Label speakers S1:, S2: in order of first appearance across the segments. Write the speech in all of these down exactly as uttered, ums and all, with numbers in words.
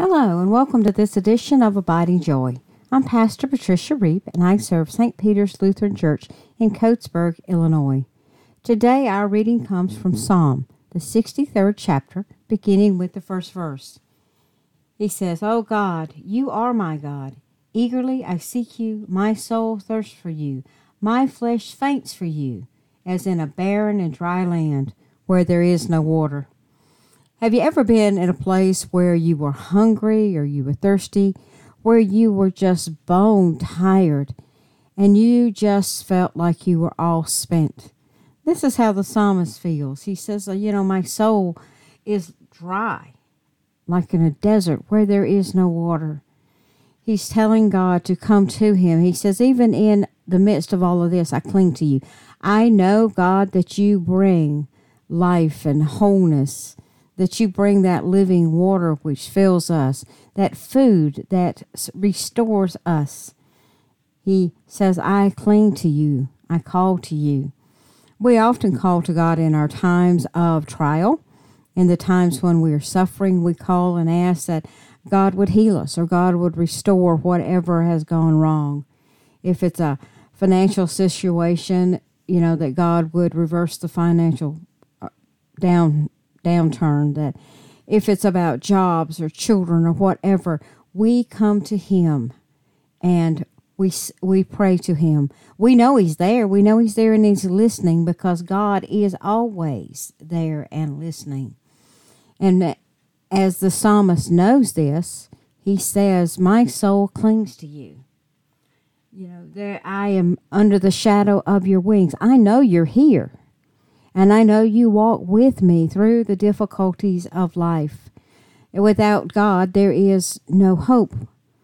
S1: Hello, and welcome to this edition of Abiding Joy. I'm Pastor Patricia Reap, and I serve Saint Peter's Lutheran Church in Coatesburg, Illinois. Today, our reading comes from Psalm, the sixty-third chapter, beginning with the first verse. He says, "O God, you are my God. Eagerly I seek you. My soul thirsts for you. My flesh faints for you, as in a barren and dry land where there is no water." Have you ever been in a place where you were hungry or you were thirsty, where you were just bone tired, and you just felt like you were all spent? This is how the psalmist feels. He says, you know, my soul is dry, like in a desert where there is no water. He's telling God to come to him. He says, even in the midst of all of this, I cling to you. I know, God, that you bring life and wholeness, that you bring that living water which fills us, that food that restores us. He says, I cling to you. I call to you. We often call to God in our times of trial. In the times when we are suffering, we call and ask that God would heal us or God would restore whatever has gone wrong. If it's a financial situation, you know, that God would reverse the financial down downturn, that if it's about jobs or children or whatever, we come to him and we we pray to him. We know he's there. We know he's there and he's listening, because God is always there and listening. And as the psalmist knows this, he says, my soul clings to you. You know, there I am under the shadow of your wings. I know you're here. And I know you walk with me through the difficulties of life. Without God, there is no hope.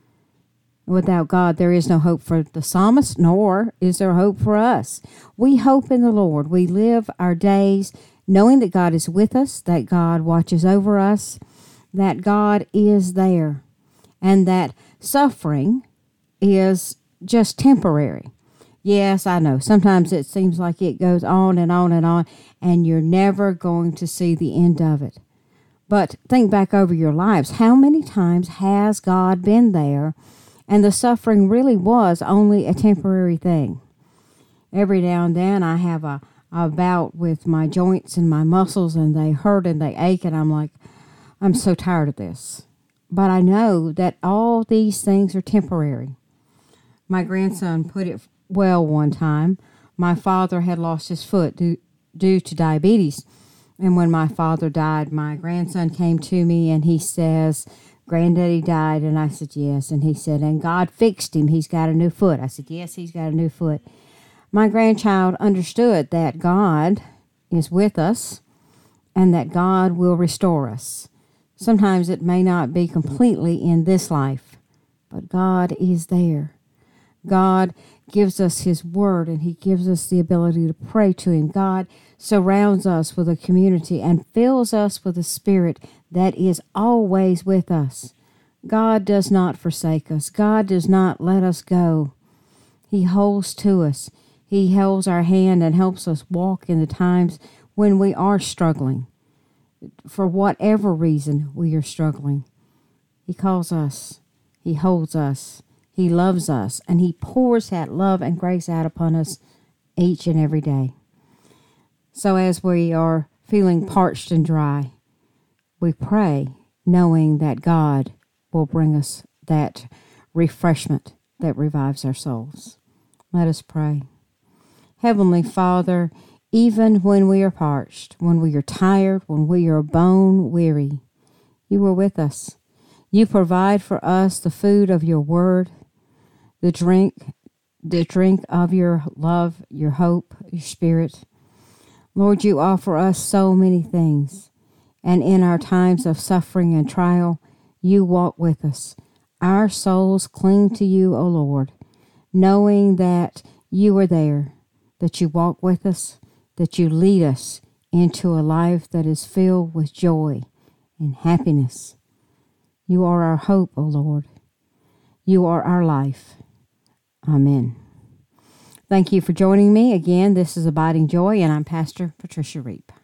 S1: Without God, there is no hope for the psalmist, nor is there hope for us. We hope in the Lord. We live our days knowing that God is with us, that God watches over us, that God is there, and that suffering is just temporary. Yes, I know. Sometimes it seems like it goes on and on and on, and you're never going to see the end of it. But think back over your lives. How many times has God been there, and the suffering really was only a temporary thing? Every now and then I have a, a bout with my joints and my muscles, and they hurt and they ache, and I'm like, I'm so tired of this. But I know that all these things are temporary. My grandson put it well one time. My father had lost his foot due, due to diabetes. And when my father died, my grandson came to me and he says, Granddaddy died. And I said, yes. And he said, and God fixed him. He's got a new foot. I said, yes, he's got a new foot. My grandchild understood that God is with us and that God will restore us. Sometimes it may not be completely in this life, but God is there. God gives us his word, and he gives us the ability to pray to him. God surrounds us with a community and fills us with a spirit that is always with us. God does not forsake us. God does not let us go. He holds to us. He holds our hand and helps us walk in the times when we are struggling. For whatever reason we are struggling, he calls us. He holds us. He loves us, and he pours that love and grace out upon us each and every day. So as we are feeling parched and dry, we pray knowing that God will bring us that refreshment that revives our souls. Let us pray. Heavenly Father, even when we are parched, when we are tired, when we are bone weary, you are with us. You provide for us the food of your word, the drink, the drink of your love, your hope, your spirit. Lord, you offer us so many things. And in our times of suffering and trial, you walk with us. Our souls cling to you, O Lord, knowing that you are there, that you walk with us, that you lead us into a life that is filled with joy and happiness. You are our hope, O Lord. You are our life. Amen. Thank you for joining me again. This is Abiding Joy, and I'm Pastor Patricia Reap.